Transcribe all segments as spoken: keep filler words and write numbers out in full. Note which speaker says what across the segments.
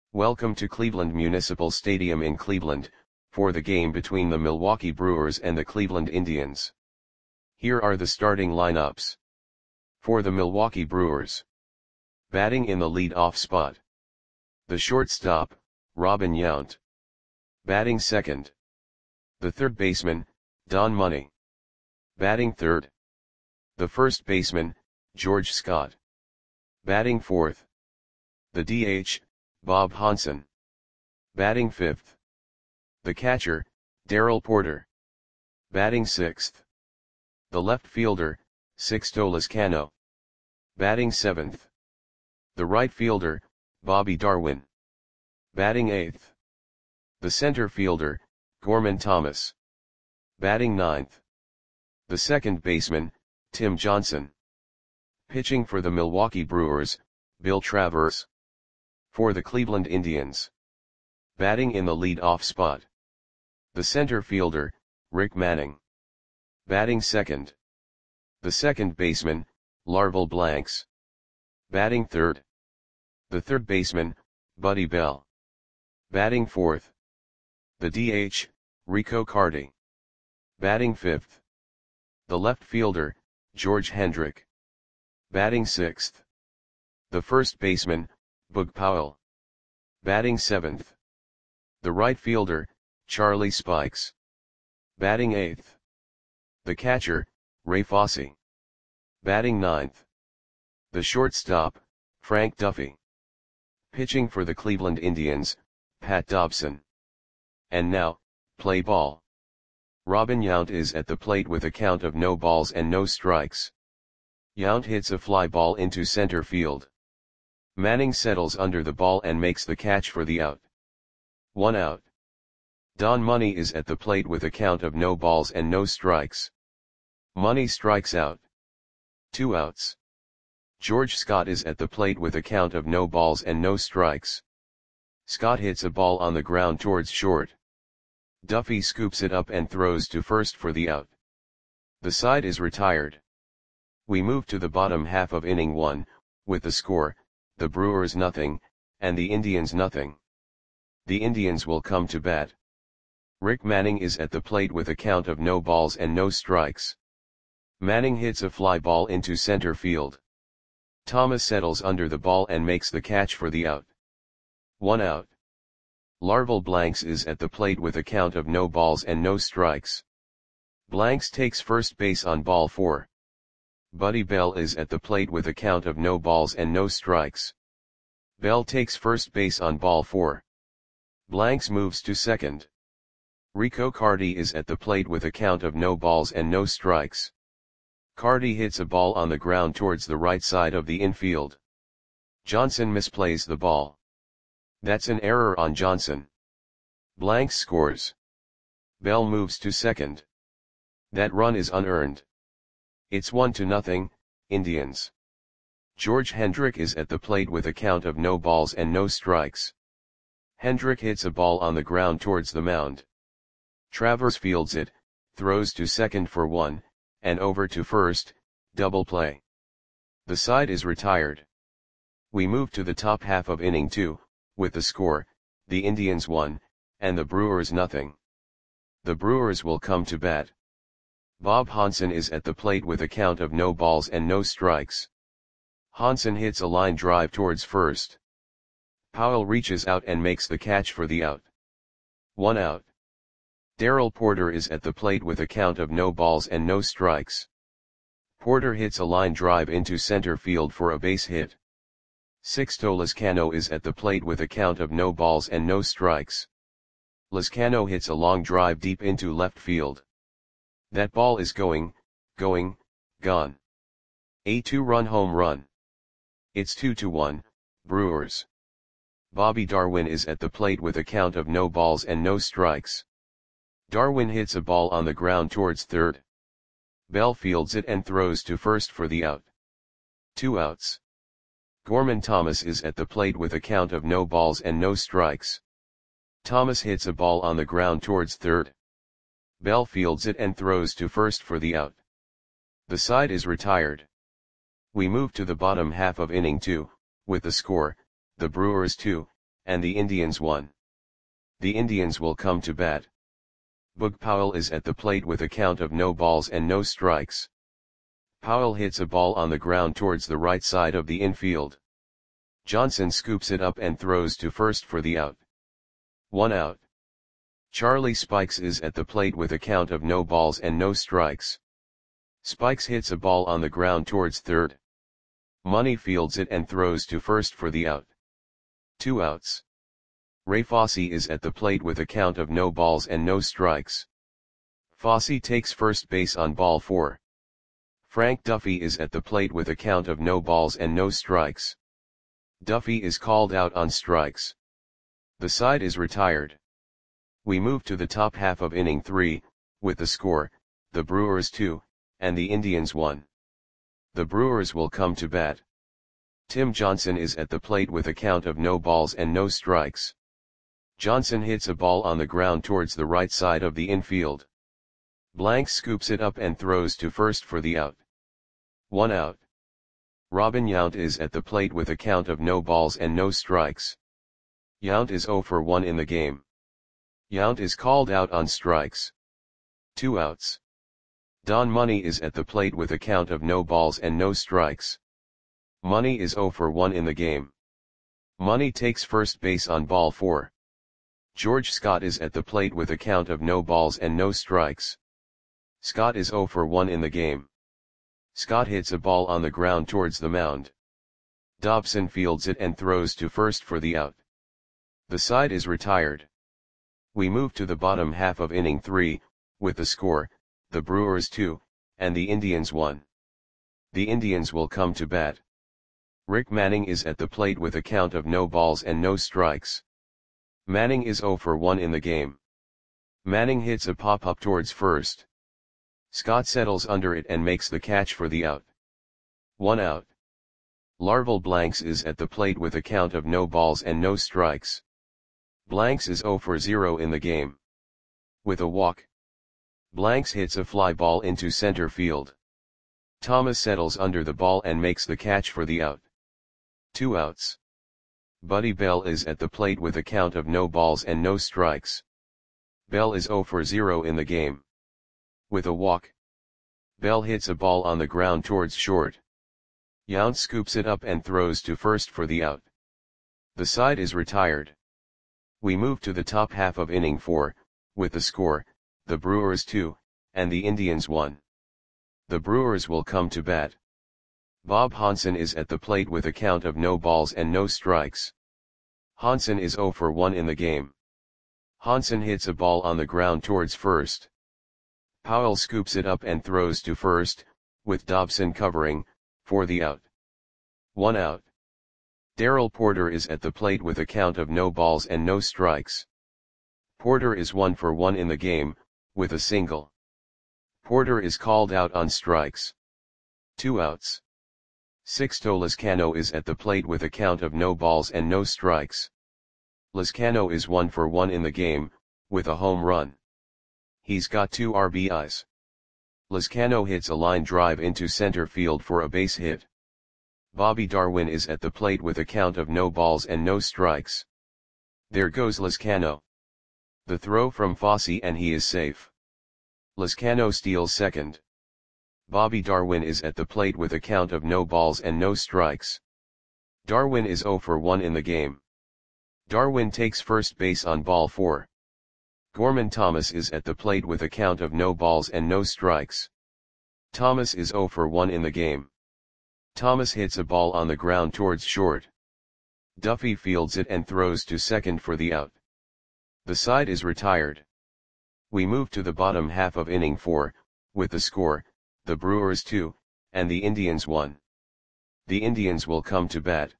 Speaker 1: Welcome to Cleveland Municipal Stadium in Cleveland, for the game between the Milwaukee Brewers and the Cleveland Indians. Here are the starting lineups. For the Milwaukee Brewers. Batting in the lead-off spot. The shortstop, Robin Yount. Batting second. The third baseman, Don Money. Batting third. The first baseman, George Scott. Batting fourth. The D H, Bob Hansen. Batting fifth. The catcher, Darrell Porter. Batting sixth. The left fielder, Sixto Lezcano. Batting seventh. The right fielder, Bobby Darwin. Batting eighth. The center fielder, Gorman Thomas. Batting ninth. The second baseman, Tim Johnson. Pitching for the Milwaukee Brewers, Bill Travers. For the Cleveland Indians. Batting in the lead-off spot. The center fielder, Rick Manning. Batting second. The second baseman, Larval Blanks. Batting third. The third baseman, Buddy Bell. Batting fourth. The D H, Rico Carty. Batting fifth. The left fielder, George Hendrick. Batting sixth. The first baseman, Boog Powell. Batting seventh. The right fielder, Charlie Spikes. Batting eighth. The catcher, Ray Fosse. Batting ninth. The shortstop, Frank Duffy. Pitching for the Cleveland Indians, Pat Dobson. And now, play ball. Robin Yount is at the plate with a count of no balls and no strikes. Yount hits a fly ball into center field. Manning settles under the ball and makes the catch for the out. One out. Don Money is at the plate with a count of no balls and no strikes. Money strikes out. Two outs. George Scott is at the plate with a count of no balls and no strikes. Scott hits a ball on the ground towards short. Duffy scoops it up and throws to first for the out. The side is retired. We move to the bottom half of inning one, with the score, the Brewers nothing, and the Indians nothing. The Indians will come to bat. Rick Manning is at the plate with a count of no balls and no strikes. Manning hits a fly ball into center field. Thomas settles under the ball and makes the catch for the out. One out. Larval Blanks is at the plate with a count of no balls and no strikes. Blanks takes first base on ball four. Buddy Bell is at the plate with a count of no balls and no strikes. Bell takes first base on ball four. Blanks moves to second. Rico Carty is at the plate with a count of no balls and no strikes. Carty hits a ball on the ground towards the right side of the infield. Johnson misplays the ball. That's an error on Johnson. Blanks scores. Bell moves to second. That run is unearned. It's one to nothing, Indians. George Hendrick is at the plate with a count of no balls and no strikes. Hendrick hits a ball on the ground towards the mound. Travers fields it, throws to second for one, and over to first, double play. The side is retired. We move to the top half of inning two, with the score, the Indians one, and the Brewers nothing. The Brewers will come to bat. Bob Hansen is at the plate with a count of no balls and no strikes. Hansen hits a line drive towards first. Powell reaches out and makes the catch for the out. One out. Darrell Porter is at the plate with a count of no balls and no strikes. Porter hits a line drive into center field for a base hit. Sixto Lezcano is at the plate with a count of no balls and no strikes. Lezcano hits a long drive deep into left field. That ball is going, going, gone. A two-run home run. It's two to one, Brewers. Bobby Darwin is at the plate with a count of no balls and no strikes. Darwin hits a ball on the ground towards third. Bell fields it and throws to first for the out. Two outs. Gorman Thomas is at the plate with a count of no balls and no strikes. Thomas hits a ball on the ground towards third. Bell fields it and throws to first for the out. The side is retired. We move to the bottom half of inning two, with the score, the Brewers two, and the Indians won. The Indians will come to bat. Boog Powell is at the plate with a count of no balls and no strikes. Powell hits a ball on the ground towards the right side of the infield. Johnson scoops it up and throws to first for the out. One out. Charlie Spikes is at the plate with a count of no balls and no strikes. Spikes hits a ball on the ground towards third. Money fields it and throws to first for the out. Two outs. Ray Fosse is at the plate with a count of no balls and no strikes. Fosse takes first base on ball four. Frank Duffy is at the plate with a count of no balls and no strikes. Duffy is called out on strikes. The side is retired. We move to the top half of inning three, with the score, the Brewers two, and the Indians one. The Brewers will come to bat. Tim Johnson is at the plate with a count of no balls and no strikes. Johnson hits a ball on the ground towards the right side of the infield. Blank scoops it up and throws to first for the out. One out. Robin Yount is at the plate with a count of no balls and no strikes. Yount is oh for one in the game. Yount is called out on strikes. Two outs. Don Money is at the plate with a count of no balls and no strikes. Money is oh for one in the game. Money takes first base on ball four. George Scott is at the plate with a count of no balls and no strikes. Scott is oh for one in the game. Scott hits a ball on the ground towards the mound. Dobson fields it and throws to first for the out. The side is retired. We move to the bottom half of inning three, with the score, the Brewers two, and the Indians one. The Indians will come to bat. Rick Manning is at the plate with a count of no balls and no strikes. Manning is oh for one in the game. Manning hits a pop-up towards first. Scott settles under it and makes the catch for the out. One out. Larval Blanks is at the plate with a count of no balls and no strikes. Blanks is oh for zero in the game. With a walk, Blanks hits a fly ball into center field. Thomas settles under the ball and makes the catch for the out. Two outs. Buddy Bell is at the plate with a count of no balls and no strikes. Bell is oh for zero in the game. With a walk, Bell hits a ball on the ground towards short. Yount scoops it up and throws to first for the out. The side is retired. We move to the top half of inning four, with the score, the Brewers two, and the Indians one. The Brewers will come to bat. Bob Hansen is at the plate with a count of no balls and no strikes. Hansen is oh for one in the game. Hansen hits a ball on the ground towards first. Powell scoops it up and throws to first, with Dobson covering, for the out. One out. Darrell Porter is at the plate with a count of no balls and no strikes. Porter is one for one in the game, with a single. Porter is called out on strikes. Two outs. Sixto Lezcano is at the plate with a count of no balls and no strikes. Lezcano is one for one in the game, with a home run. He's got two R B Is. Lezcano hits a line drive into center field for a base hit. Bobby Darwin is at the plate with a count of no balls and no strikes. There goes Lezcano. The throw from Fosse and he is safe. Lezcano steals second. Bobby Darwin is at the plate with a count of no balls and no strikes. Darwin is oh for one in the game. Darwin takes first base on ball four. Gorman Thomas is at the plate with a count of no balls and no strikes. Thomas is oh for one in the game. Thomas hits a ball on the ground towards short. Duffy fields it and throws to second for the out. The side is retired. We move to the bottom half of inning four, with the score, the Brewers two, and the Indians one. The Indians will come to bat.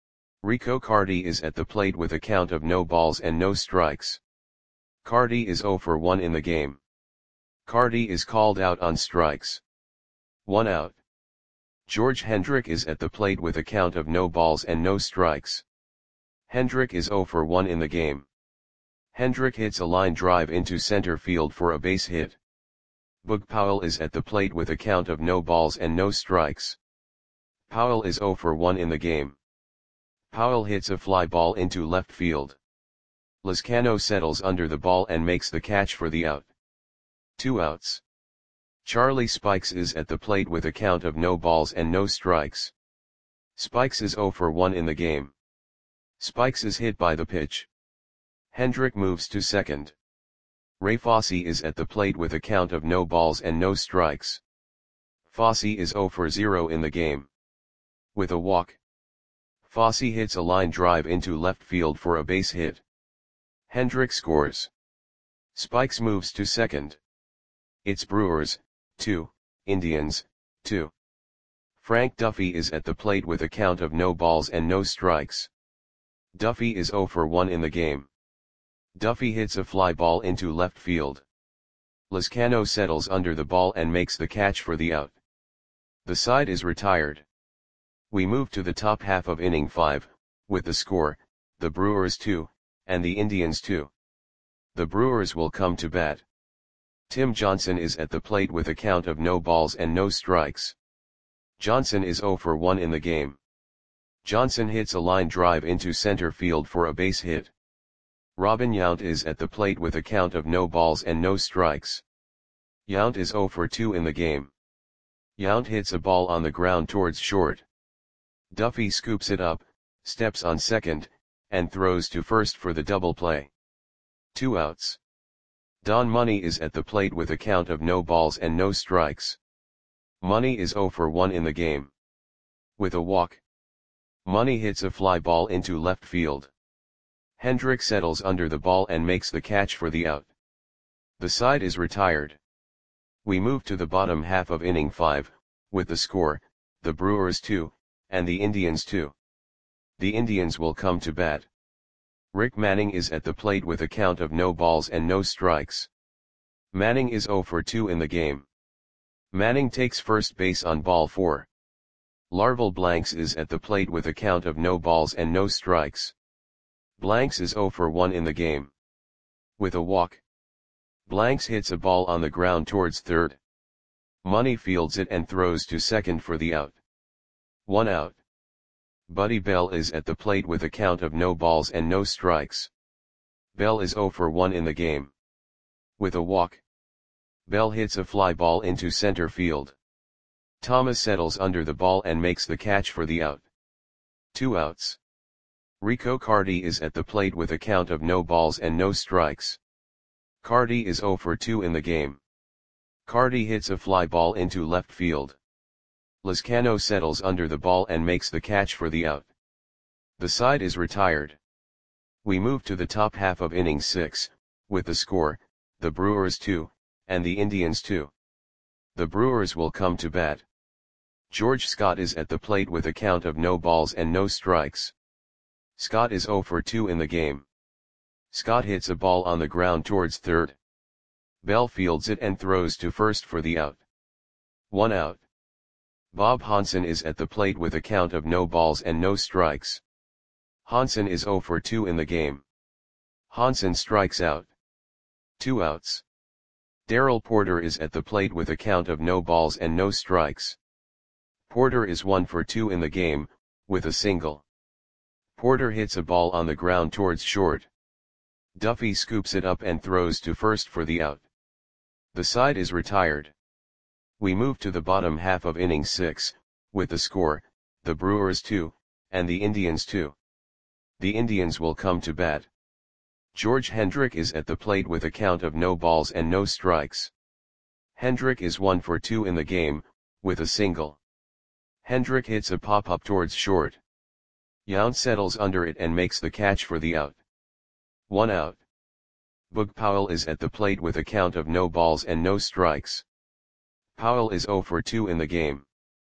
Speaker 1: Rico Carty is at the plate with a count of no balls and no strikes. Carty is oh for one in the game. Carty is called out on strikes. One out. George Hendrick is at the plate with a count of no balls and no strikes. Hendrick is oh for one in the game. Hendrick hits a line drive into center field for a base hit. Boog Powell is at the plate with a count of no balls and no strikes. Powell is oh for one in the game. Powell hits a fly ball into left field. Lezcano settles under the ball and makes the catch for the out. Two outs. Charlie Spikes is at the plate with a count of no balls and no strikes. Spikes is zero for one in the game. Spikes is hit by the pitch. Hendrick moves to second. Ray Fosse is at the plate with a count of no balls and no strikes. Fosse is zero for zero in the game. With a walk, Fosse hits a line drive into left field for a base hit. Hendrick scores. Spikes moves to second. It's Brewers, two, Indians, two. Frank Duffy is at the plate with a count of no balls and no strikes. Duffy is zero for one in the game. Duffy hits a fly ball into left field. Lezcano settles under the ball and makes the catch for the out. The side is retired. We move to the top half of inning five, with the score, the Brewers two, and the Indians two. The Brewers will come to bat. Tim Johnson is at the plate with a count of no balls and no strikes. Johnson is zero for one in the game. Johnson hits a line drive into center field for a base hit. Robin Yount is at the plate with a count of no balls and no strikes. Yount is zero for two in the game. Yount hits a ball on the ground towards short. Duffy scoops it up, steps on second, and throws to first for the double play. Two outs. Don Money is at the plate with a count of no balls and no strikes. Money is zero for one in the game. With a walk, Money hits a fly ball into left field. Hendrick settles under the ball and makes the catch for the out. The side is retired. We move to the bottom half of inning five, with the score, the Brewers two, and the Indians two. The Indians will come to bat. Rick Manning is at the plate with a count of no balls and no strikes. Manning is zero for two in the game. Manning takes first base on ball four. Larval Blanks is at the plate with a count of no balls and no strikes. Blanks is zero for one in the game. With a walk, Blanks hits a ball on the ground towards third. Money fields it and throws to second for the out. One out. Buddy Bell is at the plate with a count of no balls and no strikes. Bell is zero for one in the game. With a walk, Bell hits a fly ball into center field. Thomas settles under the ball and makes the catch for the out. Two outs. Rico Carty is at the plate with a count of no balls and no strikes. Carty is zero for two in the game. Carty hits a fly ball into left field. Lezcano settles under the ball and makes the catch for the out. The side is retired. We move to the top half of inning six, with the score, the Brewers two, and the Indians two. The Brewers will come to bat. George Scott is at the plate with a count of no balls and no strikes. Scott is zero for two in the game. Scott hits a ball on the ground towards third. Bell fields it and throws to first for the out. One out. Bob Hansen is at the plate with a count of no balls and no strikes. Hansen is zero for two in the game. Hansen strikes out. Two outs. Darrell Porter is at the plate with a count of no balls and no strikes. Porter is one for two in the game, with a single. Porter hits a ball on the ground towards short. Duffy scoops it up and throws to first for the out. The side is retired. We move to the bottom half of inning six, with the score, the Brewers two, and the Indians two. The Indians will come to bat. George Hendrick is at the plate with a count of no balls and no strikes. Hendrick is one for two in the game, with a single. Hendrick hits a pop-up towards short. Yount settles under it and makes the catch for the out. One out. Boog Powell is at the plate with a count of no balls and no strikes. Powell is zero for two in the game.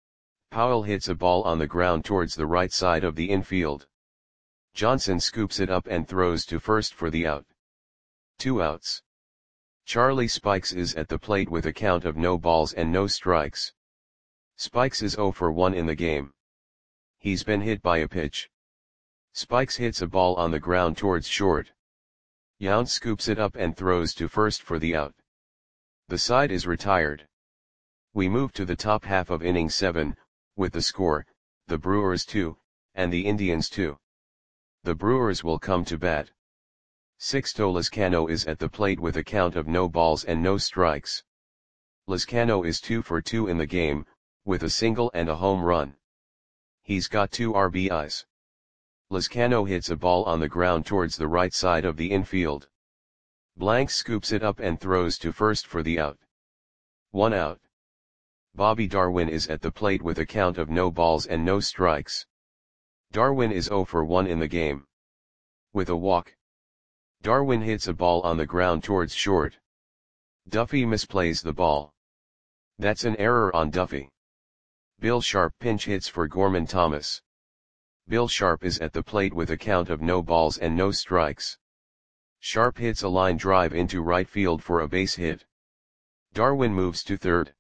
Speaker 1: Powell hits a ball on the ground towards the right side of the infield. Johnson scoops it up and throws to first for the out. Two outs. Charlie Spikes is at the plate with a count of no balls and no strikes. Spikes is zero for one in the game. He's been hit by a pitch. Spikes hits a ball on the ground towards short. Yount scoops it up and throws to first for the out. The side is retired. We move to the top half of inning seven, with the score, the Brewers two, and the Indians two. The Brewers will come to bat. Sixto Lezcano is at the plate with a count of no balls and no strikes. Lezcano is two for two in the game, with a single and a home run. He's got two R B Is. Lezcano hits a ball on the ground towards the right side of the infield. Blanks scoops it up and throws to first for the out. One out. Bobby Darwin is at the plate with a count of no balls and no strikes. Darwin is zero for one in the game. With a walk. Darwin hits a ball on the ground towards short. Duffy misplays the ball. That's an error on Duffy. Bill Sharp pinch hits for Gorman Thomas. Bill Sharp is at the plate with a count of no balls and no strikes. Sharp hits a line drive into right field for a base hit. Darwin moves to third.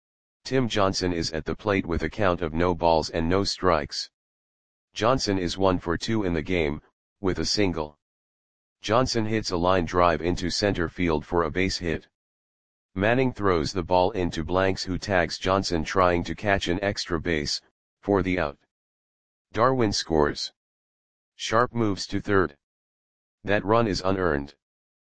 Speaker 1: Tim Johnson is at the plate with a count of no balls and no strikes. Johnson is one for two in the game, with a single. Johnson hits a line drive into center field for a base hit. Manning throws the ball into Blanks, who tags Johnson trying to catch an extra base, for the out. Darwin scores. Sharp moves to third. That run is unearned.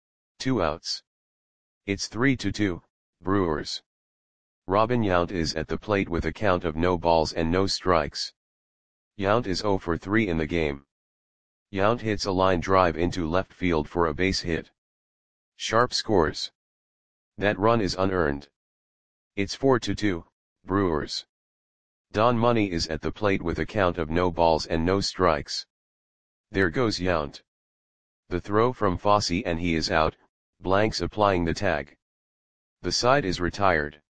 Speaker 1: Two outs. It's three to two, Brewers. Robin Yount is at the plate with a count of no balls and no strikes. Yount is zero for three in the game. Yount hits a line drive into left field for a base hit. Sharp scores. That run is unearned. It's four to two, Brewers. Don Money is at the plate with a count of no balls and no strikes. There goes Yount. The throw from Fosse and he is out, Blanks applying the tag. The side is retired.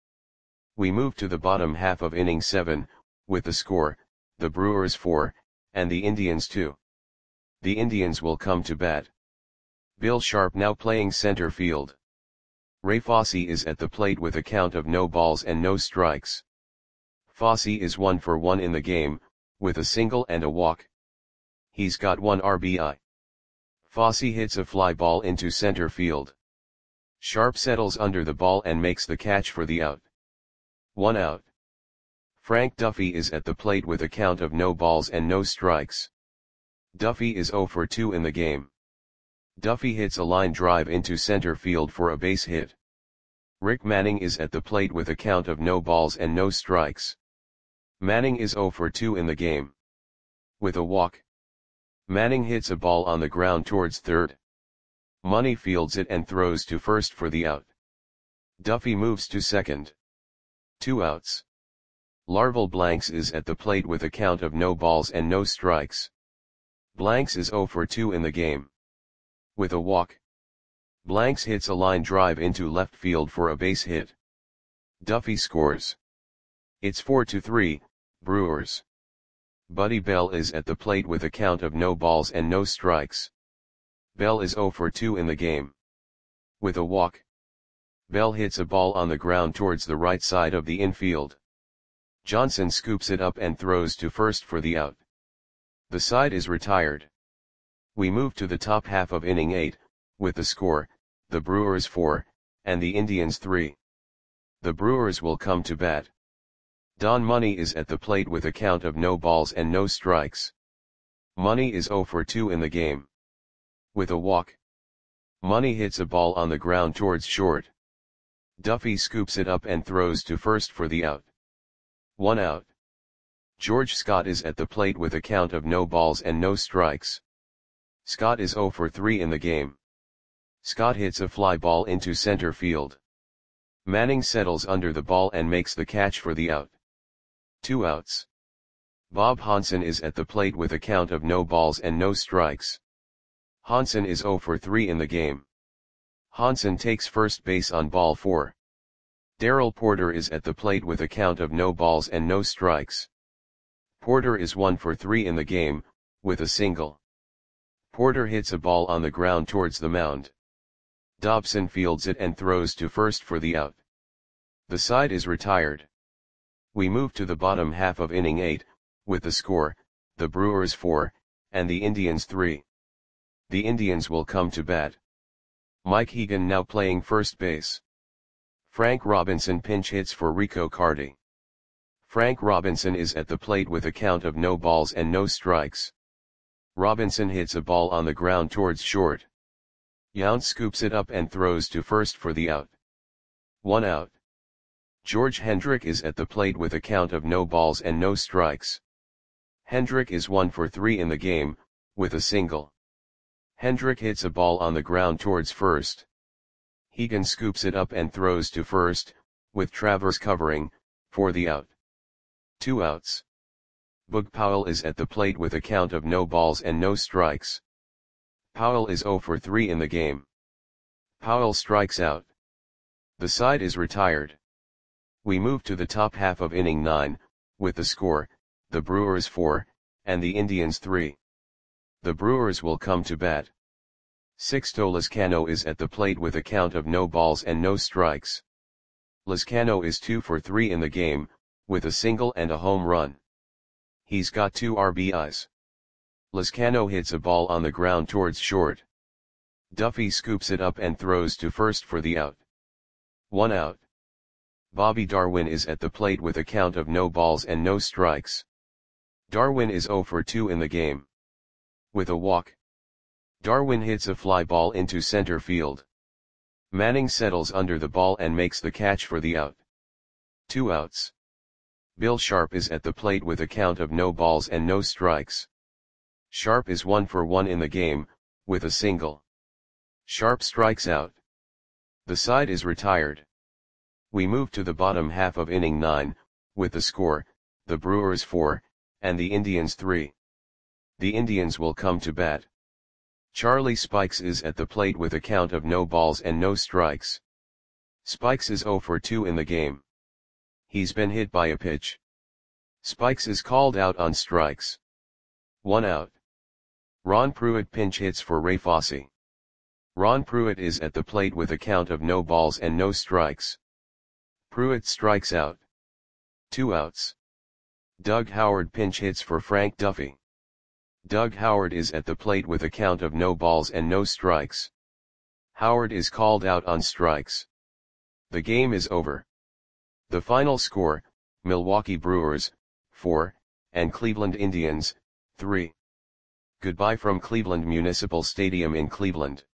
Speaker 1: We move to the bottom half of inning seven, with the score, the Brewers four, and the Indians two. The Indians will come to bat. Bill Sharp now playing center field. Ray Fosse is at the plate with a count of no balls and no strikes. Fosse is one for one in the game, with a single and a walk. He's got one R B I. Fosse hits a fly ball into center field. Sharp settles under the ball and makes the catch for the out. One out. Frank Duffy is at the plate with a count of no balls and no strikes. Duffy is zero for two in the game. Duffy hits a line drive into center field for a base hit. Rick Manning is at the plate with a count of no balls and no strikes. Manning is zero for two in the game. With a walk. Manning hits a ball on the ground towards third. Money fields it and throws to first for the out. Duffy moves to second. Two outs. Larval Blanks is at the plate with a count of no balls and no strikes. Blanks is zero for two in the game. With a walk. Blanks hits a line drive into left field for a base hit. Duffy scores. It's four to three, Brewers. Buddy Bell is at the plate with a count of no balls and no strikes. Bell is zero for two in the game. With a walk. Bell hits a ball on the ground towards the right side of the infield. Johnson scoops it up and throws to first for the out. The side is retired. We move to the top half of inning eight, with the score, the Brewers four, and the Indians three. The Brewers will come to bat. Don Money is at the plate with a count of no balls and no strikes. Money is zero for two in the game. With a walk. Money hits a ball on the ground towards short. Duffy scoops it up and throws to first for the out. One out. George Scott is at the plate with a count of no balls and no strikes. Scott is zero for three in the game. Scott hits a fly ball into center field. Manning settles under the ball and makes the catch for the out. Two outs. Bob Hansen is at the plate with a count of no balls and no strikes. Hansen is zero for three in the game. Hansen takes first base on ball four. Darrell Porter is at the plate with a count of no balls and no strikes. Porter is one for three in the game, with a single. Porter hits a ball on the ground towards the mound. Dobson fields it and throws to first for the out. The side is retired. We move to the bottom half of inning eight, with the score, the Brewers four, and the Indians three. The Indians will come to bat. Mike Hegan now playing first base. Frank Robinson pinch hits for Rico Carty. Frank Robinson is at the plate with a count of no balls and no strikes. Robinson hits a ball on the ground towards short. Yount scoops it up and throws to first for the out. One out. George Hendrick is at the plate with a count of no balls and no strikes. Hendrick is one for three in the game, with a single. Hendrick hits a ball on the ground towards first. Hegan scoops it up and throws to first, with Travers covering, for the out. Two outs. Boog Powell is at the plate with a count of no balls and no strikes. Powell is zero for three in the game. Powell strikes out. The side is retired. We move to the top half of inning nine, with the score, the Brewers four, and the Indians three. The Brewers will come to bat. Sixto Lezcano is at the plate with a count of no balls and no strikes. Lezcano is two for three in the game, with a single and a home run. He's got two R B Is. Lezcano hits a ball on the ground towards short. Duffy scoops it up and throws to first for the out. One out. Bobby Darwin is at the plate with a count of no balls and no strikes. Darwin is zero for two in the game. With a walk. Darwin hits a fly ball into center field. Manning settles under the ball and makes the catch for the out. Two outs. Bill Sharp is at the plate with a count of no balls and no strikes. Sharp is one for one in the game, with a single. Sharp strikes out. The side is retired. We move to the bottom half of inning nine, with the score, the Brewers four, and the Indians three. The Indians will come to bat. Charlie Spikes is at the plate with a count of no balls and no strikes. Spikes is zero for two in the game. He's been hit by a pitch. Spikes is called out on strikes. One out. Ron Pruitt pinch hits for Ray Fosse. Ron Pruitt is at the plate with a count of no balls and no strikes. Pruitt strikes out. Two outs. Doug Howard pinch hits for Frank Duffy. Doug Howard is at the plate with a count of no balls and no strikes. Howard is called out on strikes. The game is over. The final score, Milwaukee Brewers, four, and Cleveland Indians, three. Goodbye from Cleveland Municipal Stadium in Cleveland.